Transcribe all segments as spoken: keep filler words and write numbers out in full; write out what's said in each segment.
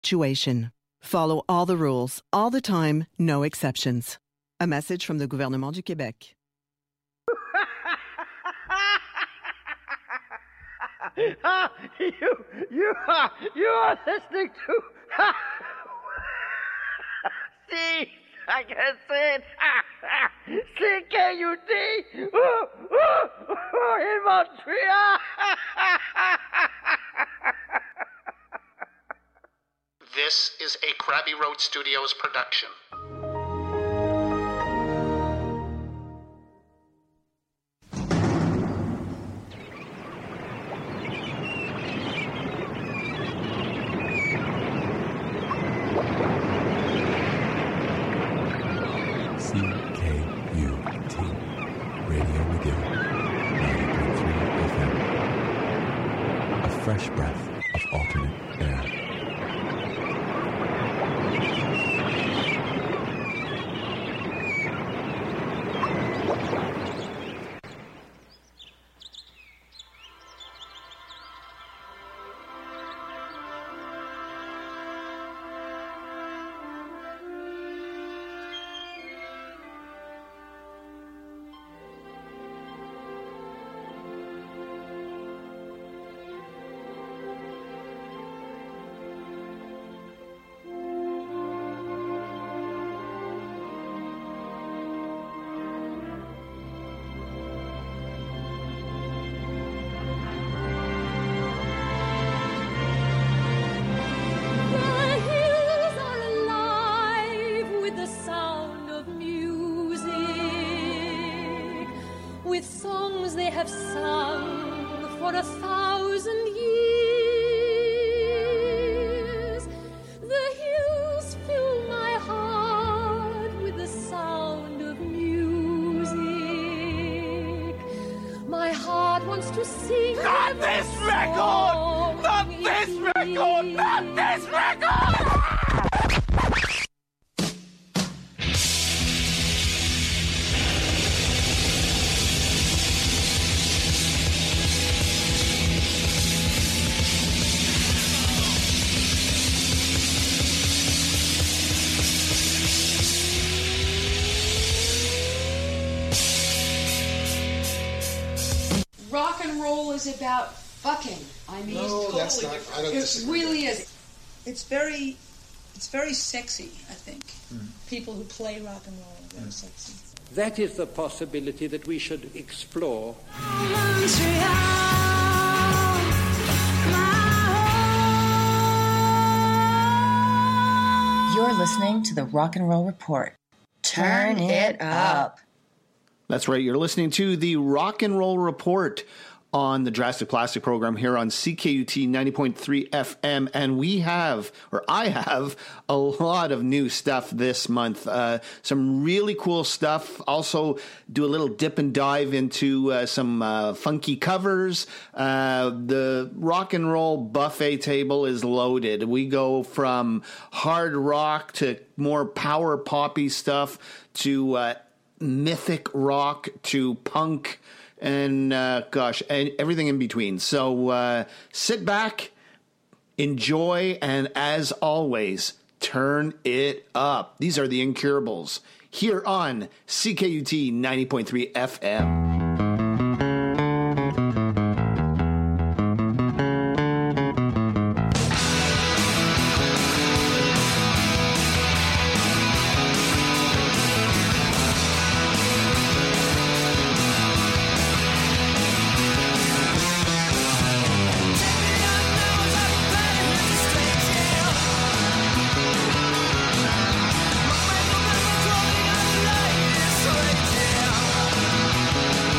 situation. Follow all the rules, all the time, no exceptions. A message from the Gouvernement du Québec. you, you are, you are listening to C, I can say it, C K U T in Montreal. This is a Krabby Road Studios production. C K U T Radio McGill ninety point three F M. A fresh breath of alternate air. About fucking. I mean, no, it's totally that's not. different. I don't it disagree. really is. It's very, it's very sexy. I think mm. people who play rock and roll are very mm. sexy. That is the possibility that we should explore. You're listening to the Rock and Roll Report. Turn it up. That's right. You're listening to the Rock and Roll Report on the Drastic Plastic program here on C K U T ninety point three F M. And we have, or I have, a lot of new stuff this month. Uh, some really cool stuff. Also do a little dip and dive into uh, some uh, funky covers. Uh, the rock and roll buffet table is loaded. We go from hard rock to more power poppy stuff to uh, mythic rock to punk. And, uh, gosh, and everything in between. So uh, sit back, enjoy, and as always, turn it up. These are the Incurables here on C K U T ninety point three F M. Right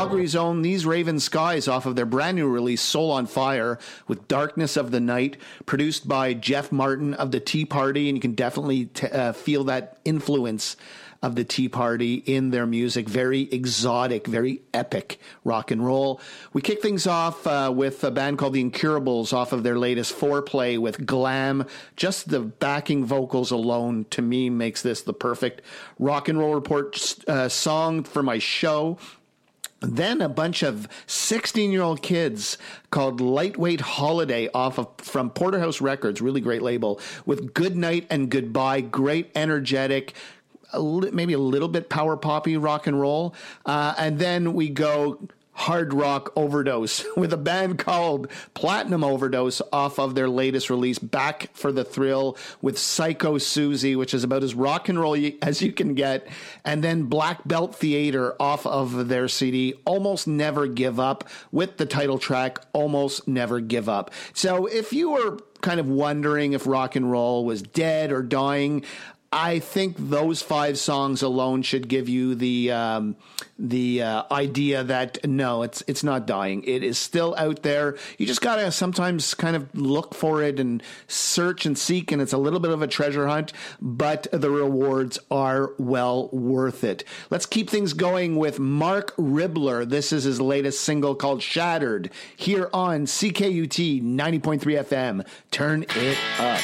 Calgary's own These Raven Skies off of their brand new release, Soul on Fire, with Darkness of the Night, produced by Jeff Martin of the Tea Party, and you can definitely t- uh, feel that influence of the Tea Party in their music. Very exotic, very epic rock and roll. We kick things off uh, with a band called The Incurables off of their latest Foreplay with Glam. Just the backing vocals alone, to me, makes this the perfect rock and roll report uh, song for my show. Then a bunch of sixteen-year-old kids called Lightweight Holiday off of from Porterhouse Records, really great label, with Good Night and Goodbye, great, energetic, a li- maybe a little bit power poppy rock and roll. Uh, and then we go hard rock overdose with a band called Platinum Overdose off of their latest release, Back for the Thrill, with Psycho Susie, which is about as rock and roll as you can get. And then Black Belt Theater off of their C D, Almost Never Give Up, with the title track, Almost Never Give Up. So if you were kind of wondering if rock and roll was dead or dying, I think those five songs alone should give you the um, the uh, idea that no, it's it's not dying. It is still out there. You just gotta sometimes kind of look for it and search and seek, and it's a little bit of a treasure hunt, but the rewards are well worth it. Let's keep things going with Mark Ribler. This is his latest single called Shattered, here on C K U T ninety point three F M. Turn it up.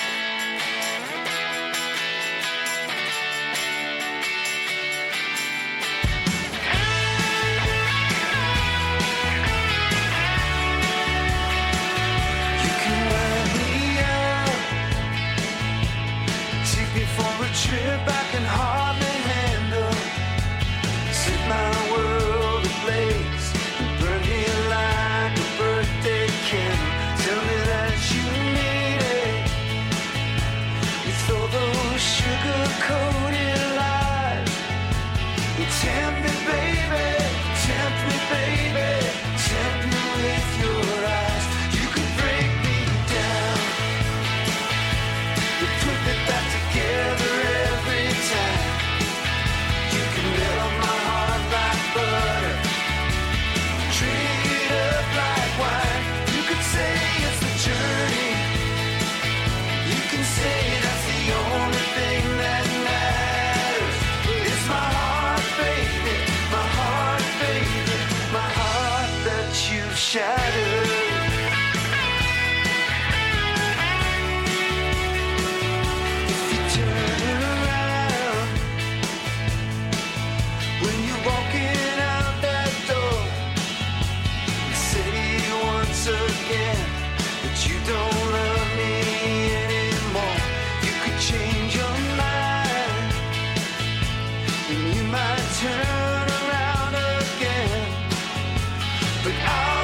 Trip I can hardly handle. Set my world ablaze, burn me like a birthday candle. Tell me that you need it. With all those sugar-coated lies, you tempt me, baby, tempt me, baby, tempt me with your eyes. You could break me down, you put me back together. Shattered. If you turn around when you're walking out that door, and say once again that you don't love me anymore, you could change your mind, and you might turn around again. But I'll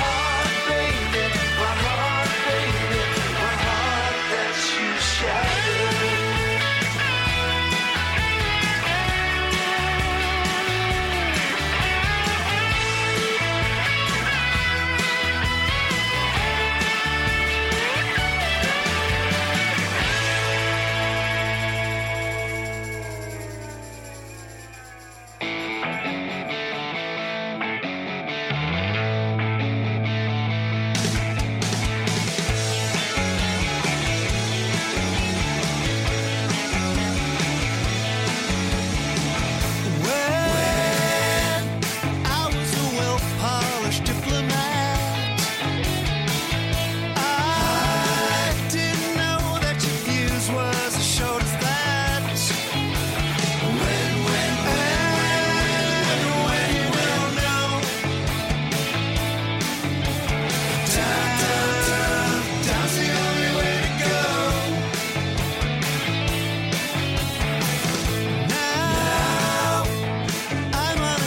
shattered.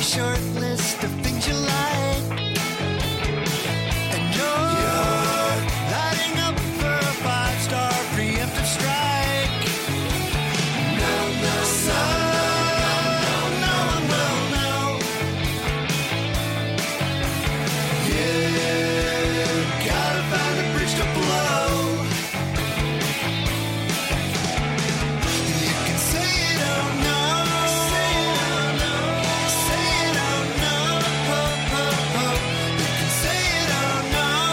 short list of things you like, and you're, you're lighting up for a five-star preemptive strike. No, no, no, no, no, no, no. Yeah, gotta find a bridge to blow. You can say you don't know, say you don't know, say you don't know, ho, ho, ho. You can say you don't know.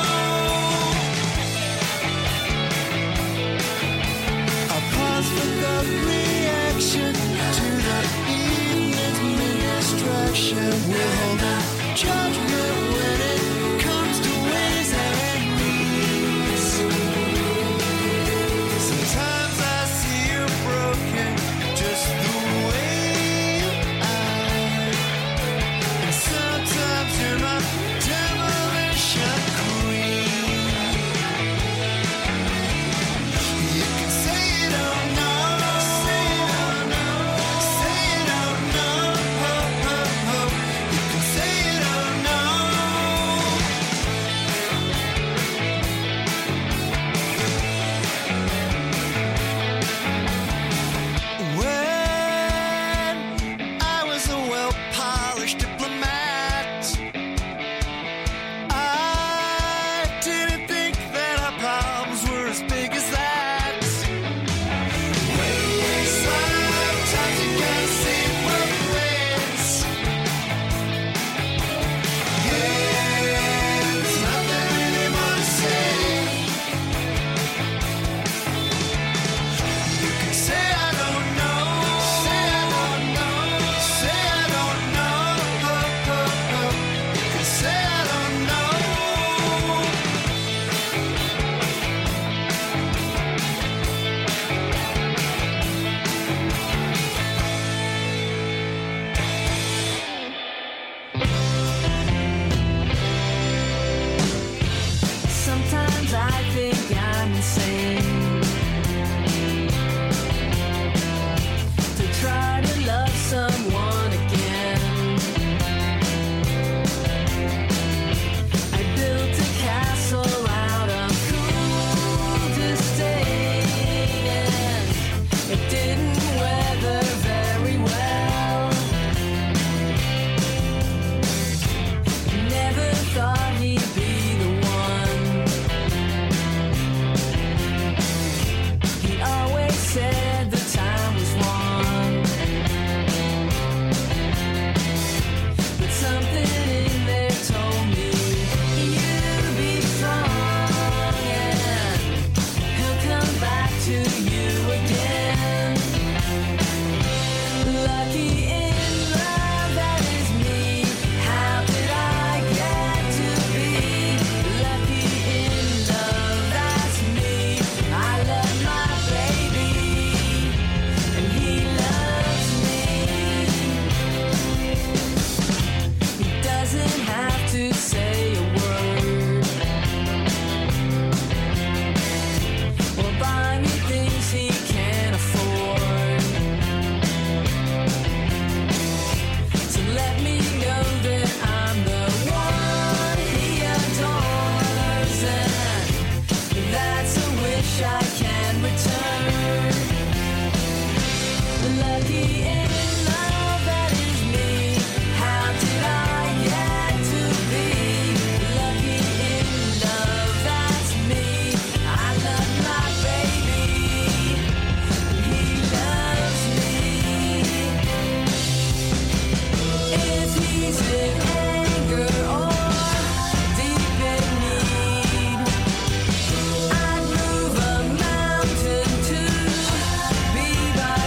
I'll pause for the reaction to the evening's distraction. We'll hold a judgment when it comes to ways and means. Sometimes I see you broken just the way you are, and sometimes you're my demolition queen. You can say you don't know, say you don't know, say you don't know, ho, ho, ho. You can say you don't know. When I was a well-polished diplomat, I didn't think that our problems were as big as that. Sometimes you gotta see it both ways. Yeah, there's nothing really more to say. You can say I don't know, say I don't know, say I don't know, ho, ho, ho. You can say I don't know. Sometimes I think I'm insane to try to love someone again. I built a castle out of cool disdain, and it didn't weather very well. Never thought he'd be the one. He always said the time was wrong, but something in there told me you'd be strong, and he'll come back to you again. Lucky in love, that is me. How did I get to be lucky in love? That's me. I love my baby, and he loves me. He doesn't have to say a word or buy me things he can't afford. So let me know that I'm the one he adores, and that's a wish I can return. Lucky in love, that is me. How did I get to be lucky in love? That's me. I love my baby, and he loves me. If he's in anger or deep in need, I'd move a mountain to be by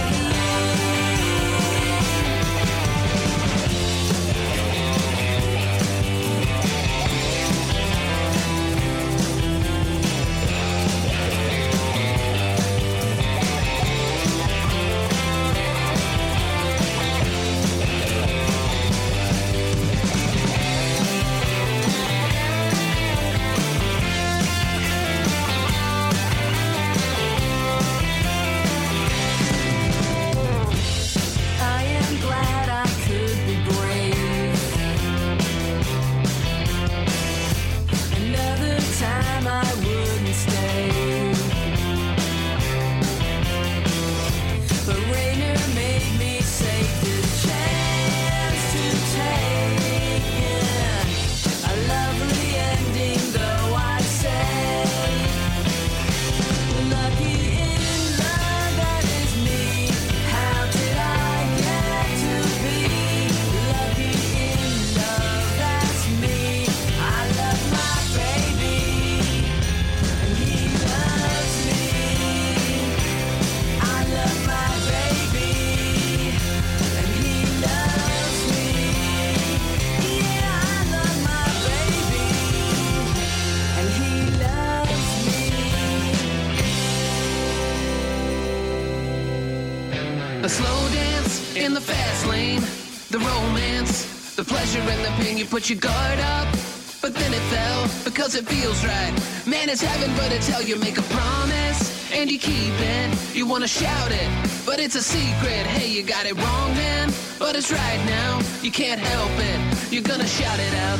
in the fast lane, the romance, the pleasure and the pain. You put your guard up, but then it fell because it feels right. Man, it's heaven, but it's hell. You make a promise and you keep it. You wanna shout it, but it's a secret. Hey, you got it wrong, man, but it's right now. You can't help it. You're gonna shout it out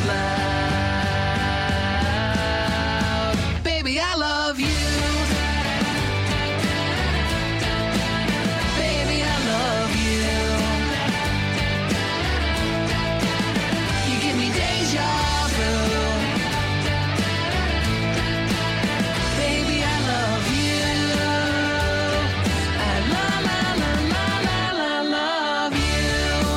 loud. Baby, I love you. Baby, I love you. You give me deja vu. Baby, I love you. I la la la la la la love you.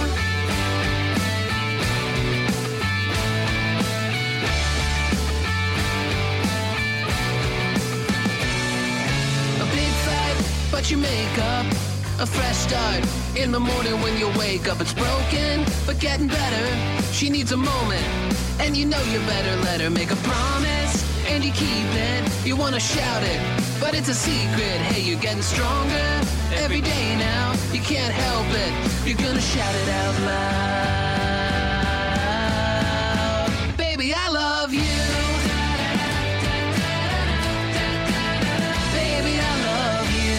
A big fight, but you make up. A fresh start in the morning when you wake up. It's broken, but getting better. She needs a moment, and you know you better let her make a promise, and you keep it. You wanna shout it, but it's a secret. Hey, you're getting stronger every day now. You can't help it. You're gonna shout it out loud. Baby, I love you. Baby, I love you.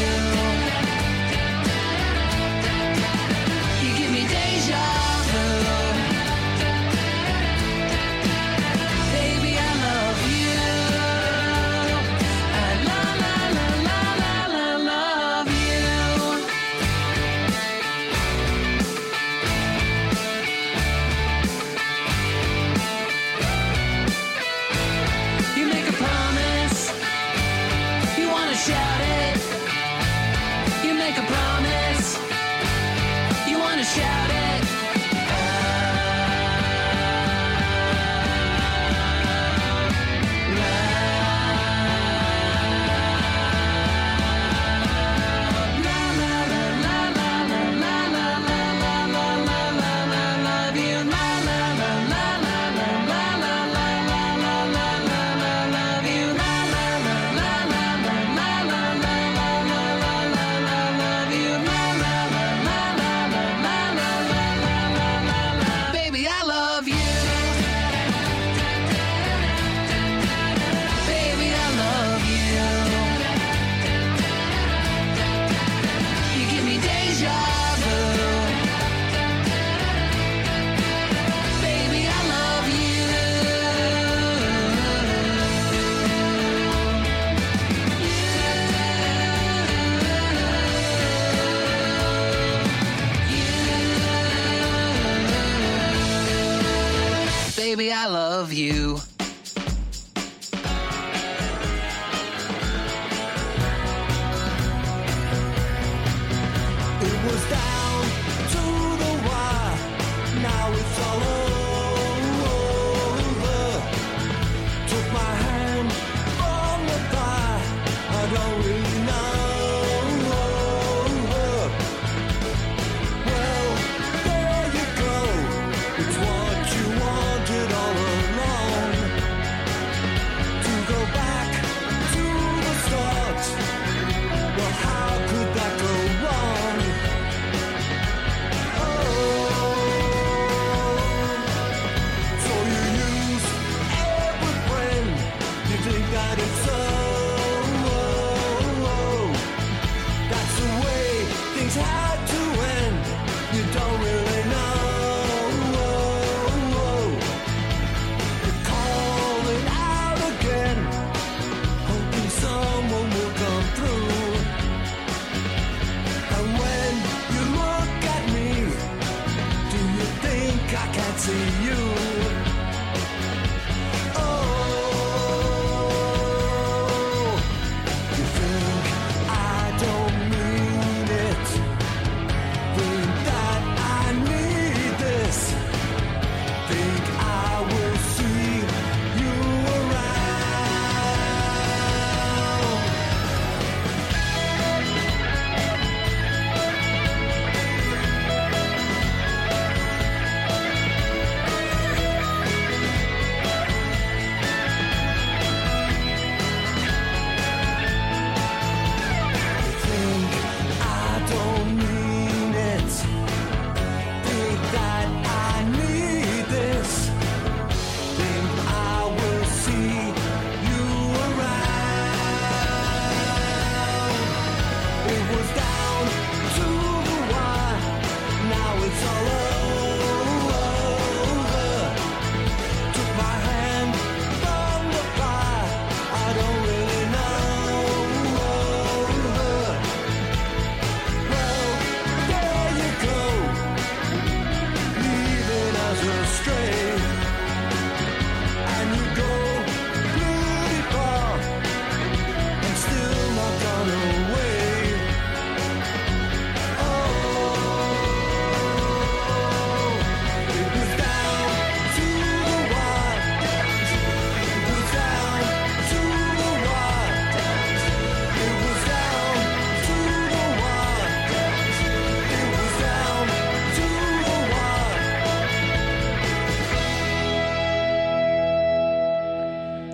You give me deja vu. Baby, I love you. I la la la la la la love you. You make a promise. You wanna shout it. You make a promise. You wanna shout it. Baby, I love you. Baby, I love you. You give me deja vu. Baby, I love you. Baby, I love you. It was down to the wire. Now it's all over. Took my hand from the pie. I don't really know. Well, there you go. It's what you wanted all along. To go back to the start. Well, how could that go wrong? So you use every friend. You think that it's so. That's the way things had to end. You don't really know. You call it out again, hoping someone will come through. And when you look at me, do you think I can't see you? Oh, you think I don't mean it? Think that I need this? Think I will see you around?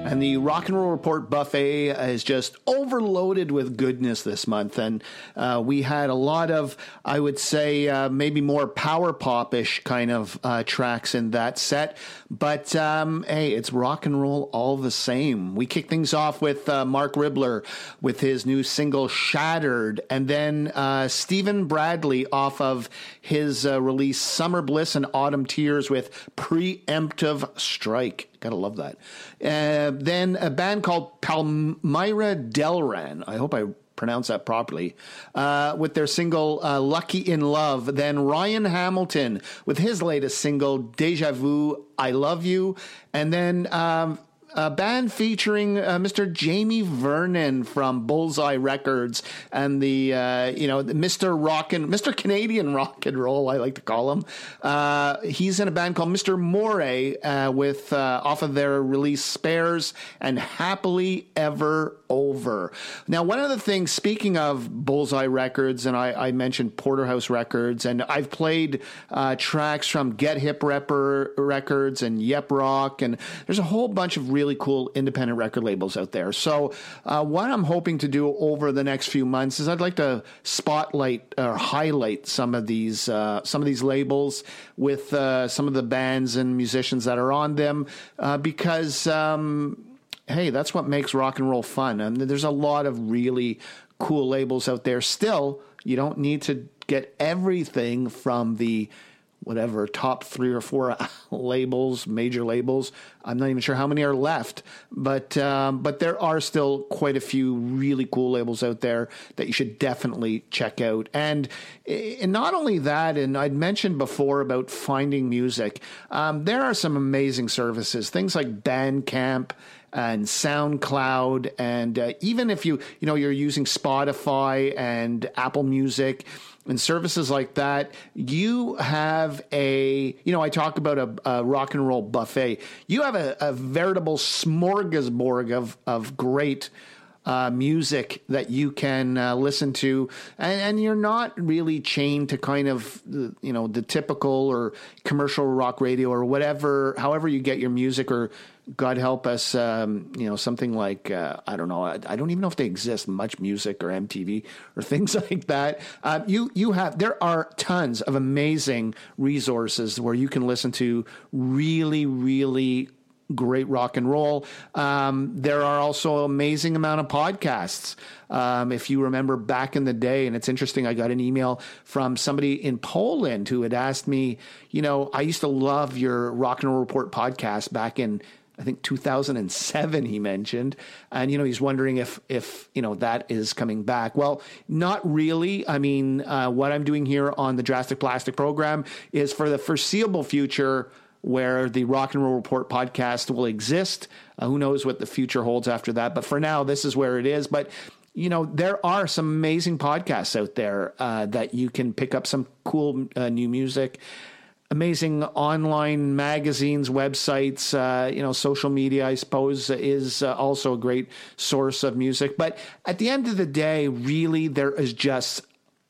And the Rock and Roll Report buffet is just overloaded with goodness this month. And uh, we had a lot of, I would say, uh, maybe more power pop-ish kind of uh, tracks in that set. But, um, hey, it's rock and roll all the same. We kick things off with uh, Mark Ribler with his new single, Shattered. And then uh, Stephen Bradley off of his uh, release, Summer Bliss and Autumn Tears with Preemptive Strike. Gotta love that. Uh, then a band called Palmyra Delran. I hope I pronounced that properly. Uh, with their single uh, Lucky in Love. Then Ryan Hamilton with his latest single, Deja Vu, I Love You. And then um, a band featuring uh, Mister Jamie Vernon from Bullseye Records and the, uh, you know, Mister Rock and Mister Canadian Rock and Roll, I like to call him. Uh, he's in a band called Mister Moray uh, with uh, off of their release Spares and Happily Ever Over. Now, one of the things, speaking of Bullseye Records, and I, I mentioned Porterhouse Records, and I've played uh, tracks from Get Hip Rapper Records and Yep Rock, and there's a whole bunch of really cool independent record labels out there. So uh, what I'm hoping to do over the next few months is I'd like to spotlight or highlight some of these uh, some of these labels with uh, some of the bands and musicians that are on them uh, because um, hey, that's what makes rock and roll fun. And there's a lot of really cool labels out there. Still, you don't need to get everything from the whatever, top three or four labels, major labels. I'm not even sure how many are left, but um, but there are still quite a few really cool labels out there that you should definitely check out. And, and not only that, and I'd mentioned before about finding music, um, there are some amazing services, things like Bandcamp and SoundCloud, and uh, even if you you know you're using Spotify and Apple Music and services like that, you have a, you know, I talk about a, a rock and roll buffet. You have a, a veritable smorgasbord of, of great uh, music that you can uh, listen to. And, and you're not really chained to kind of, you know, the typical or commercial rock radio or whatever, however you get your music, or God help us, um, you know, something like, uh, I don't know, I, I don't even know if they exist, Much Music or M T V or things like that. Uh, you you have, there are tons of amazing resources where you can listen to really, really great rock and roll. Um, there are also amazing amount of podcasts. Um, if you remember back in the day, and it's interesting, I got an email from somebody in Poland who had asked me, you know, I used to love your Rock and Roll Report podcast back in, I think two thousand seven, he mentioned. And, you know, he's wondering if, if, you know, that is coming back. Well, not really. I mean, uh, what I'm doing here on the Drastic Plastic program is for the foreseeable future where the Rock and Roll Report podcast will exist. Uh, who knows what the future holds after that. But for now, this is where it is. But, you know, there are some amazing podcasts out there uh, that you can pick up some cool uh, new music. Amazing online magazines, websites, uh, you know, social media, I suppose, is uh, also a great source of music. But at the end of the day, really, there is just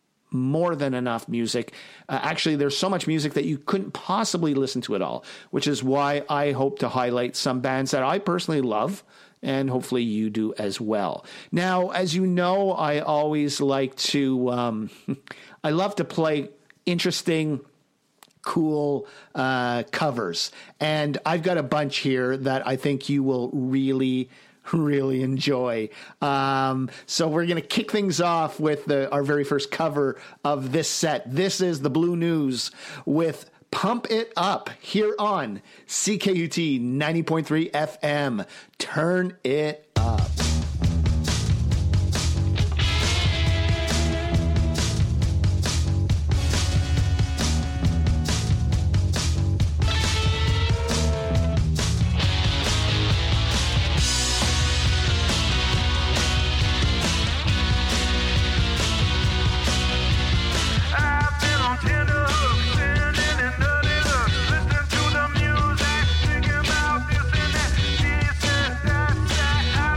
more than enough music. Uh, actually, there's so much music that you couldn't possibly listen to it all, which is why I hope to highlight some bands that I personally love, and hopefully you do as well. Now, as you know, I always like to, um, I love to play interesting, cool uh, covers. And I've got a bunch here that I think you will really, really enjoy. Um, so we're going to kick things off with the, our very first cover of this set. This is the Blue News with Pump It Up here on C K U T ninety point three F M. Turn it up. Listening to the music, thinking about this and that, this and that, that.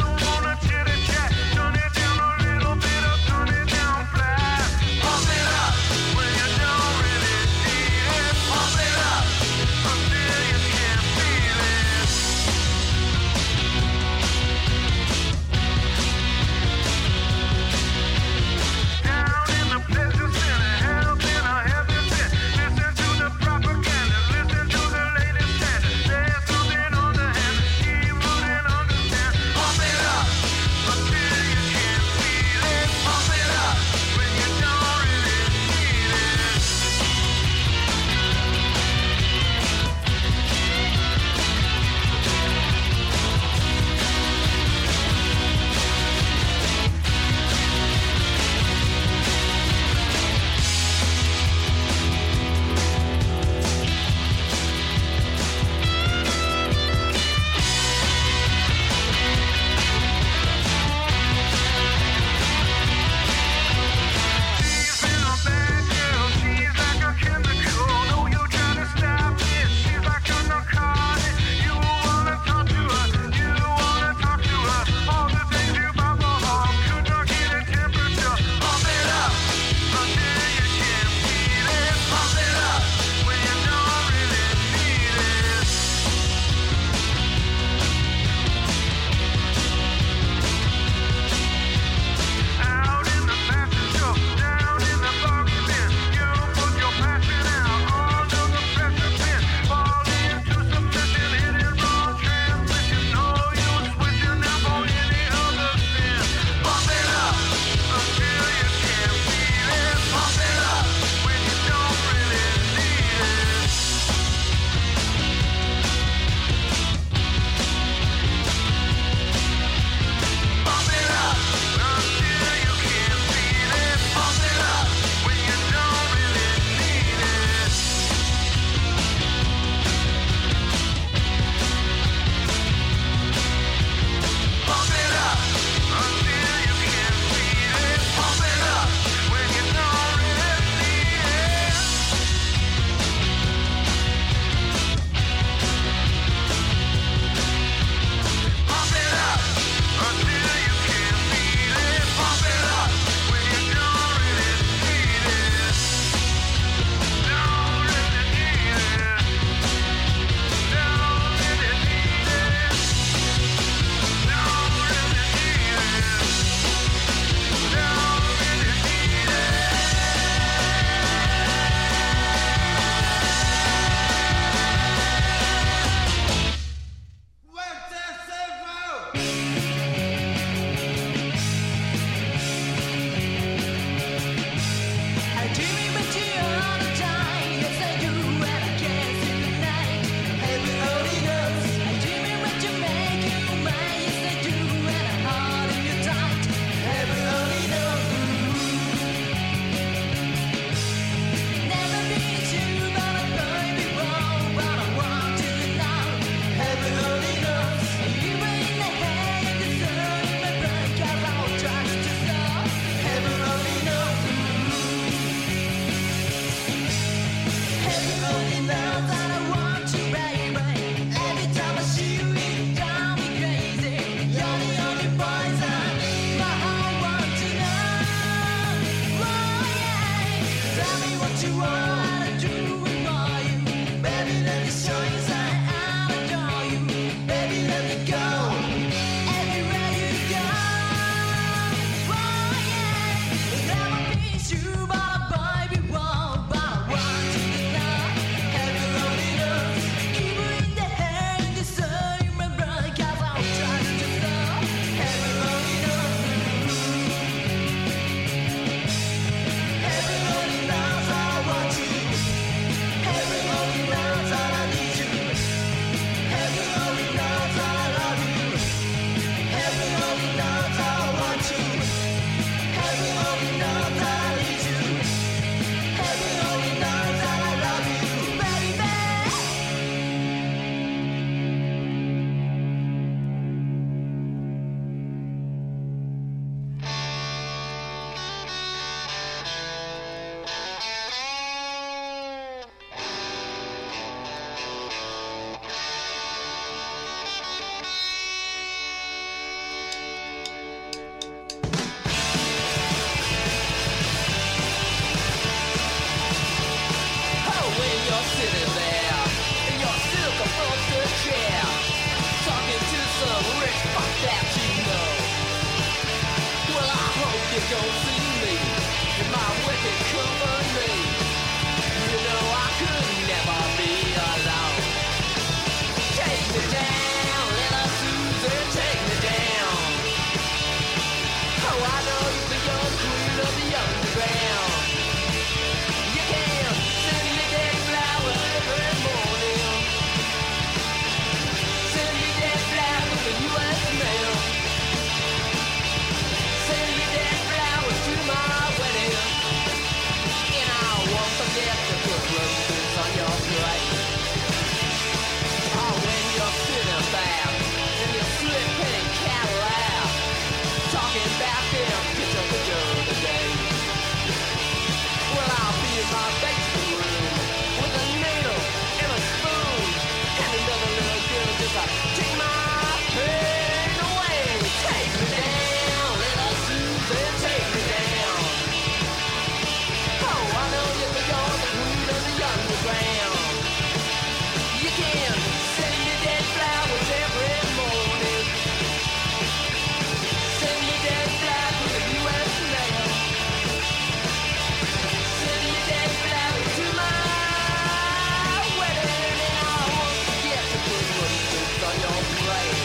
your grave.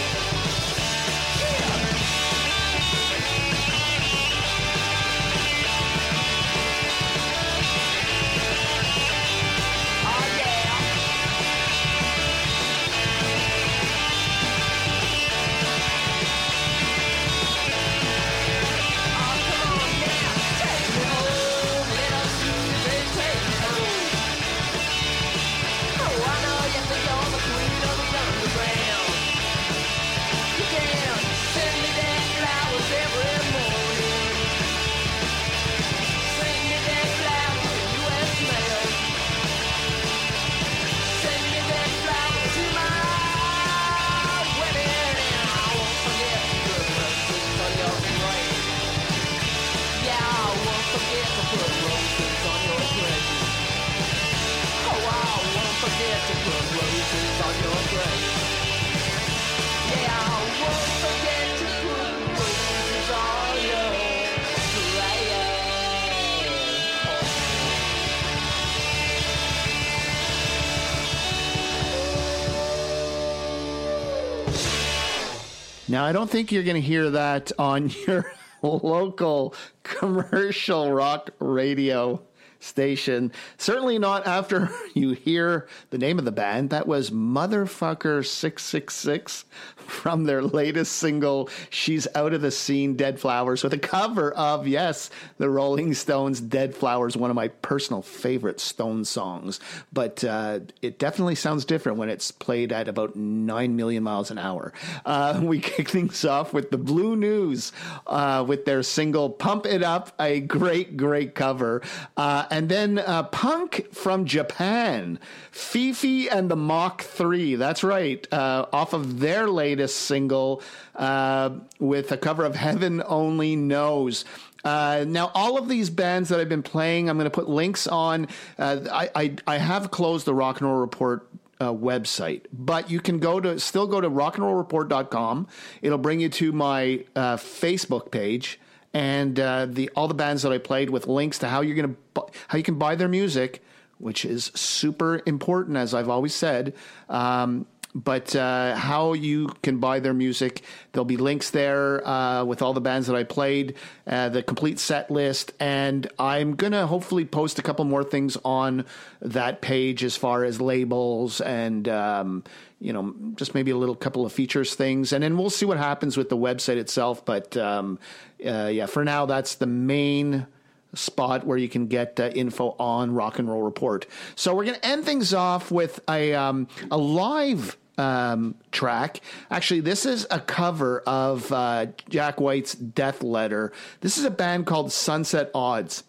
Now, I don't think you're going to hear that on your local commercial rock radio station. Certainly not after you hear the name of the band. That was Motherfucker six six six from their latest single, She's Out of the Scene, Dead Flowers, with a cover of, yes, the Rolling Stones' Dead Flowers, one of my personal favorite Stones songs. But uh, it definitely sounds different when it's played at about nine million miles an hour. Uh, we kick things off with the Blue News uh, with their single, Pump It Up, a great, great cover. Uh, And then uh, punk from Japan, Fifi and the Mach three. That's right, uh, off of their latest single uh, with a cover of Heaven Only Knows. Uh, now, all of these bands that I've been playing, I'm going to put links on. Uh, I, I, I have closed the Rock and Roll Report Uh, website, but you can go to still go to rock and roll report dot com. It'll bring you to my uh, Facebook page. And uh, the all the bands that I played with links to how you're gonna how you can buy their music, which is super important, as I've always said. Um, but uh, how you can buy their music, there'll be links there uh, with all the bands that I played, uh, the complete set list, and I'm gonna hopefully post a couple more things on that page as far as labels and. Um, you know, just maybe a little couple of features things, and then we'll see what happens with the website itself. But um, uh, yeah, for now, that's the main spot where you can get uh, info on Rock and Roll Report. So we're going to end things off with a um, a live um, track. Actually, this is a cover of uh, Jack White's Death Letter. This is a band called Sunset Odds.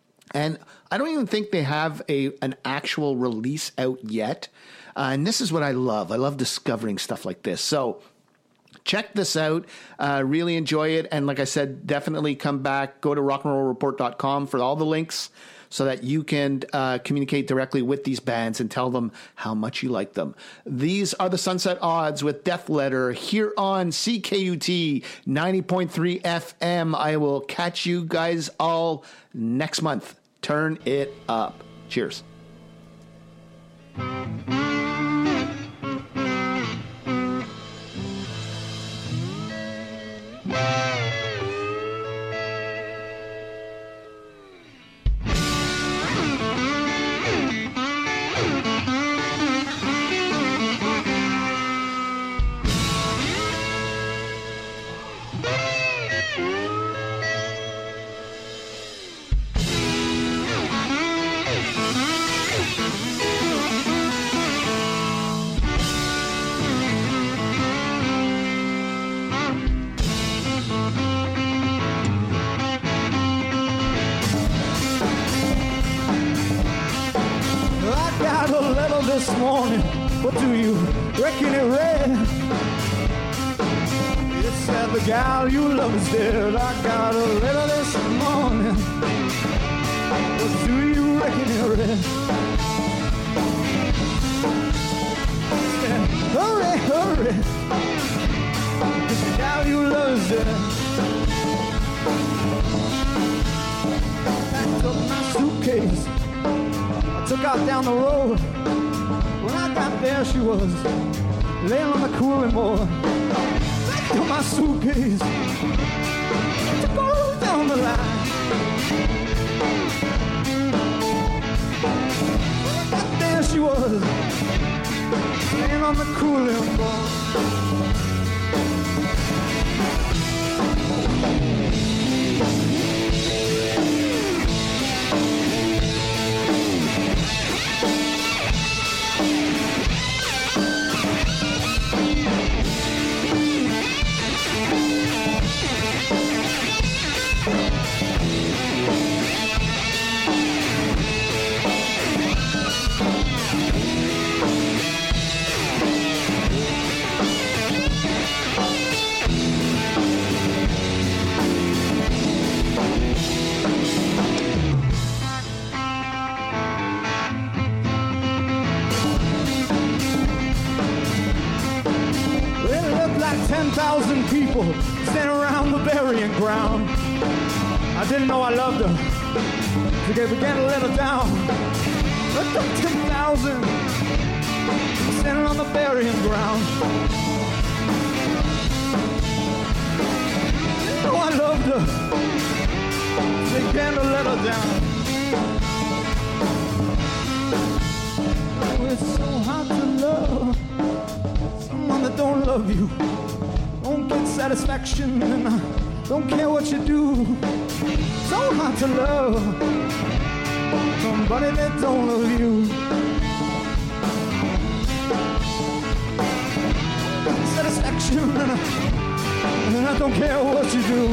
And I don't even think they have a an actual release out yet. Uh, and this is what I love. I love discovering stuff like this. So check this out. Uh, really enjoy it. And like I said, definitely come back. Go to rock and roll report dot com for all the links so that you can uh, communicate directly with these bands and tell them how much you like them. These are the Sunset Odds with Death Letter here on C K U T ninety point three F M. I will catch you guys all next month. Turn it up. Cheers. This morning, what do you reckon it read? It said the gal you love is dead. I got a letter this morning. What do you reckon it read? Said, hurry, hurry, 'cause the gal you love is dead. I packed up my suitcase. I took out down the road. When I got there, she was laying on the cooling board. Back to my suitcase to go down the line. But there she was, laying on the cooling board. ten thousand people standing around the burying ground. I didn't know I loved her, so they began to let her down. But the ten thousand standing on the burying ground. I didn't know I loved her, so they began to let her down. Oh, it's so hard to love someone that don't love you. Don't get satisfaction and I don't care what you do. So hard to love somebody that don't love you. Satisfaction and I, and I don't care what you do.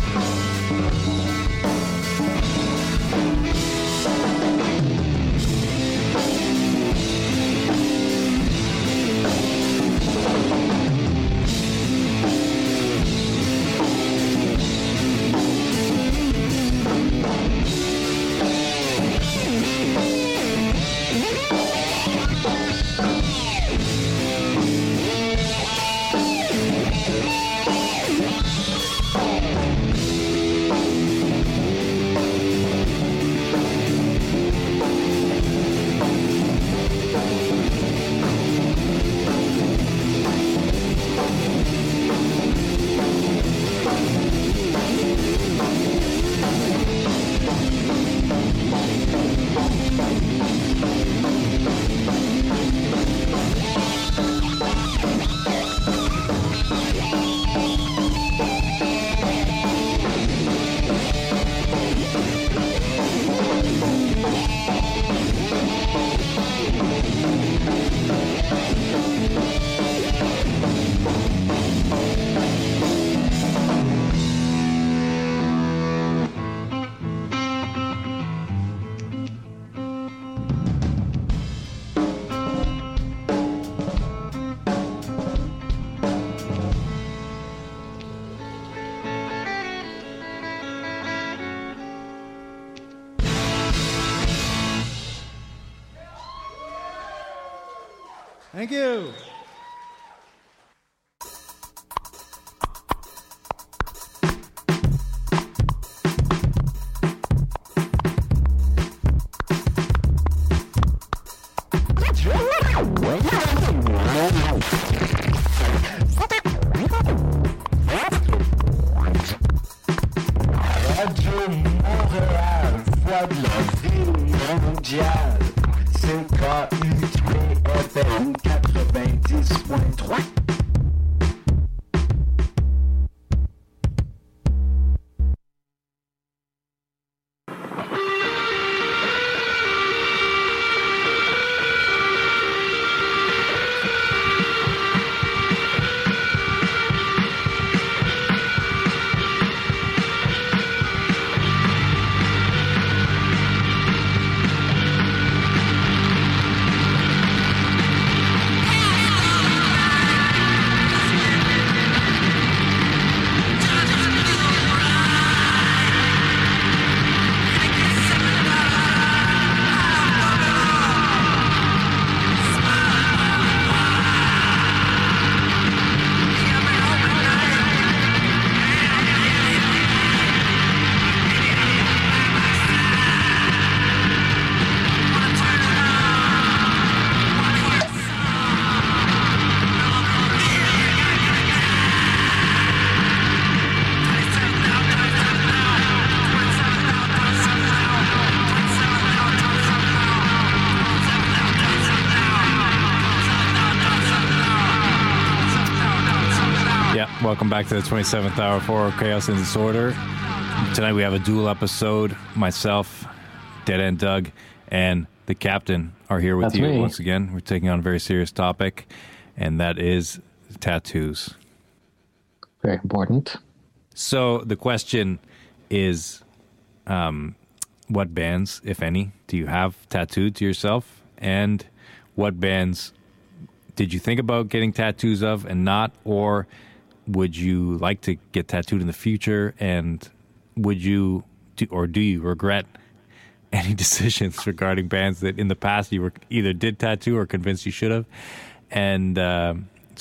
Thank you. Radio Montréal, voix de la ville mondiale. C K U T F M quatre-vingt-dix point trois. Hey! Welcome back to the twenty-seventh hour for Chaos and Disorder. Tonight we have a dual episode. Myself, Dead End Doug, and the Captain are here with That's you me. once again. We're taking on a very serious topic, and that is tattoos. Very important. So the question is, um, what bands, if any, do you have tattooed to yourself? And what bands did you think about getting tattoos of and not? Or would you like to get tattooed in the future? And would you, do, or do you regret any decisions regarding bands that in the past you were either did tattoo or convinced you should have? And uh,